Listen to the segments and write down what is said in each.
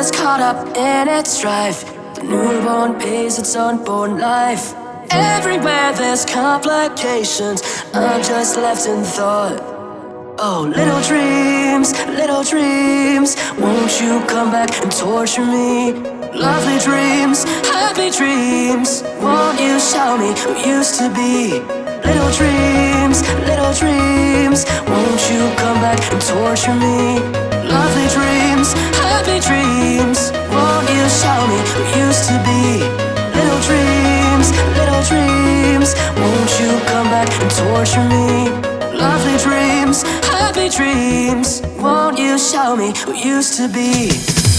is caught up in its strife. The newborn pays its unborn life. Everywhere there's complications, I'm just left in thought. Oh, little dreams, won't you come back and torture me? Lovely dreams, happy dreams, won't you show me who used to be? Little dreams, won't you come back and torture me? Lovely dreams, happy dreams, won't you show me who used to be? Little dreams, won't you come back and torture me? Lovely dreams, happy dreams, won't you show me who used to be?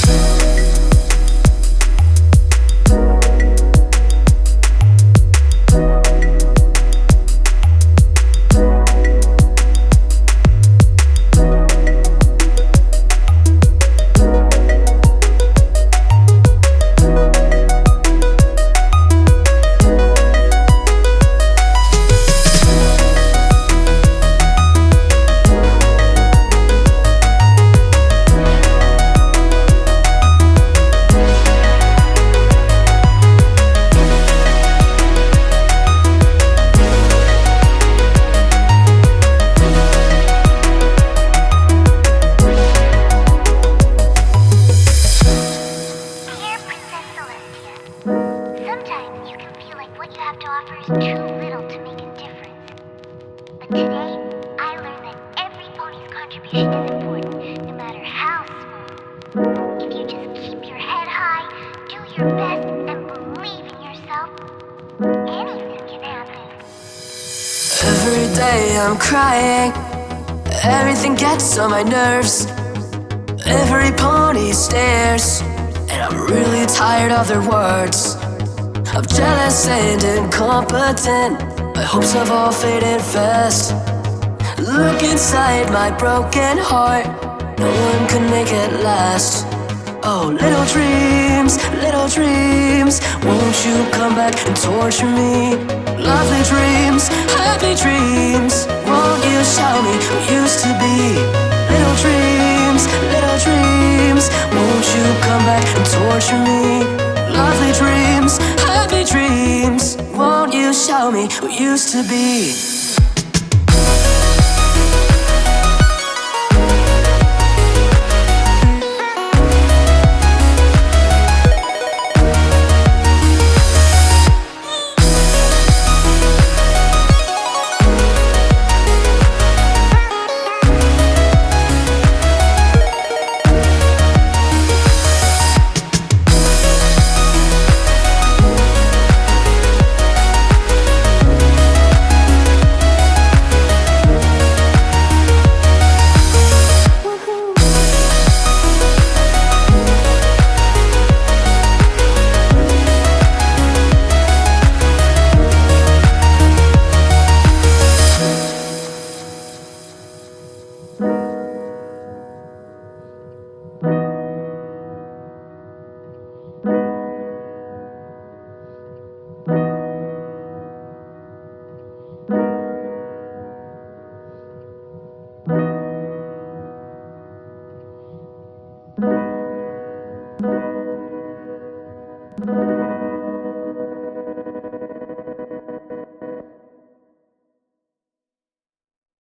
Sometimes you can feel like what you have to offer is too little to make a difference. But today, I learned that every pony's contribution is important, no matter how small. If you just keep your head high, do your best, and believe in yourself, anything can happen. Every day I'm crying, everything gets on my nerves. Every pony stares, and I'm really tired of their words. I'm jealous and incompetent, my hopes have all faded fast. Look inside my broken heart, no one can make it last. Oh, little dreams, won't you come back and torture me? Lovely dreams, happy dreams, won't you show me who used to be? Little dreams, won't you come back and torture me? Lovely dreams, happy dreams, won't you show me who used to be?